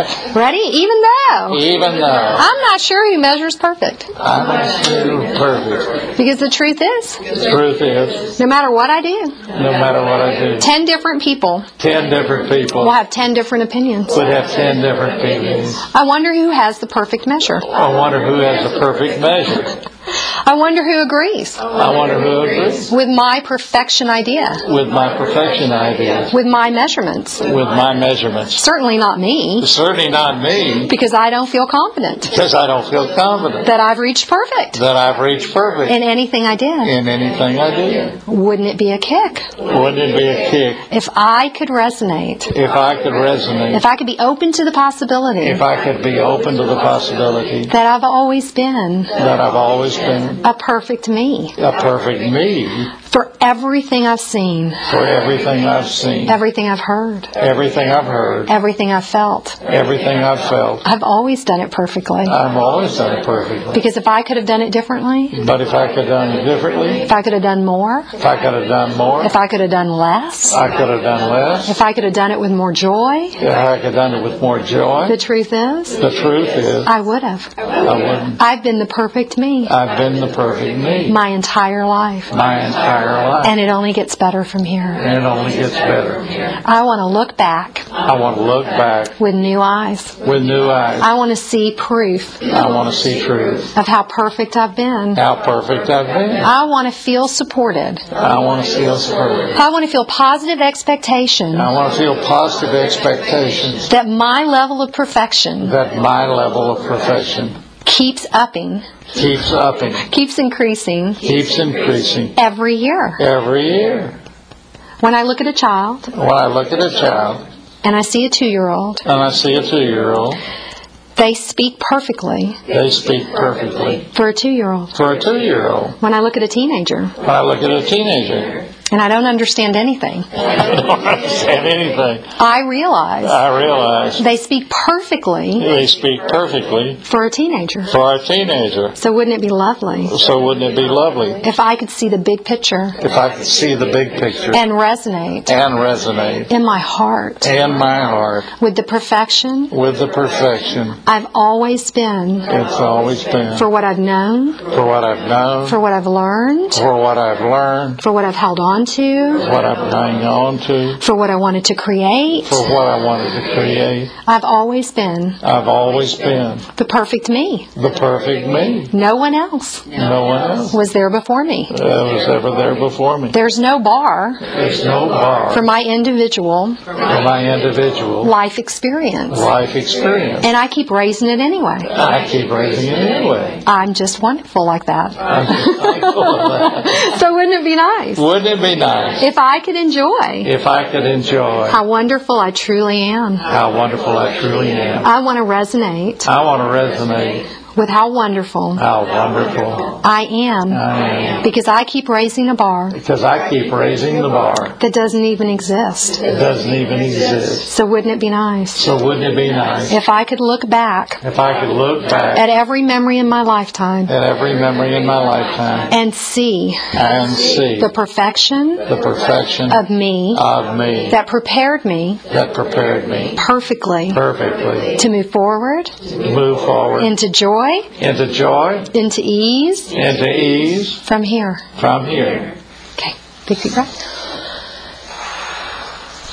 Ready? Even though. I'm not sure who measures perfect. I'm not sure who's perfect. Because the truth is, The truth is, no matter what I do, no matter what I do, 10 different people 10 different people will have 10 different opinions. would have 10 different opinions. I wonder who has the perfect measure. I wonder who has the perfect measure. I wonder who agrees I wonder who agrees with my perfection idea, with my perfection idea, with my measurements. with my measurements. Certainly not me, Certainly not me, because I don't feel confident because I don't feel confident that I've reached perfect that I've reached perfect in anything I did. in anything I do. Wouldn't it be a kick Wouldn't it be a kick if I could resonate, if I could resonate, if I could be open to the possibility if I could be open to the possibility that I've always been that I've always been a perfect me a perfect me for everything I've seen, for everything I've seen, everything I've heard, everything I've heard, everything I've felt. everything I've felt. I've always done it perfectly. I've always done it perfectly. Because if I could have done it differently, But if I could have done it differently, if I could have done more, if I could have done more, if I could have done less, I could have done less. if I could have done it with more joy, If I could have done it with more joy, the truth is, the truth is, I would have. I wouldn't. I've been the perfect me I've been the perfect me my entire life. my entire life. And it only gets better from here. And it only gets better. I want to look back I want to look back with new eyes. with new eyes. I want to see proof I want to see truth. of how perfect I've been. How perfect I've been. I want to feel supported. I want to feel perfect. I want to feel positive expectation I want to feel positive expectations that my level of perfection that my level of perfection keeps upping, keeps upping, keeps increasing keeps increasing every year. every year. When I look at a child When I look at a child and I see a 2-year-old, and I see a 2-year-old, they speak perfectly they speak perfectly for a 2-year-old. for a 2-year-old. When I look at a teenager When I look at a teenager, and I don't understand anything, I don't understand anything. I realize I realize they speak perfectly they speak perfectly for a teenager. for a teenager. So wouldn't it be lovely So wouldn't it be lovely if I could see the big picture if I could see the big picture and resonate and resonate in my heart in my heart with the perfection with the perfection I've always been it's always been for what I've known, for what I've known, for what I've learned, for what I've learned, for what I've held on to, what I've hung on to, for what I wanted to create. for what I wanted to create. I've always been I've always been the perfect me. the perfect me. No one else No one else was there before me. was ever there before me. There's no bar There's no bar for my individual for my individual life experience. life experience. And I keep raising it anyway. I keep raising it anyway. I'm just wonderful like that. I'm just thankful of that. So wouldn't it be nice Wouldn't it be nice if I could enjoy if I could enjoy how wonderful I truly am? how wonderful I truly am? I want to resonate I want to resonate with how wonderful how wonderful I am I am. because I keep raising a bar Because I keep raising the bar. that doesn't even exist. It doesn't even exist. So wouldn't it be nice So wouldn't it be nice if I could look back if I could look back at every memory in my lifetime at every memory in my lifetime and see and see the perfection the perfection of me of me that prepared me that prepared me perfectly perfectly to move forward to move forward into joy, into joy, into ease into ease from here. from here. Okay, big deep breath.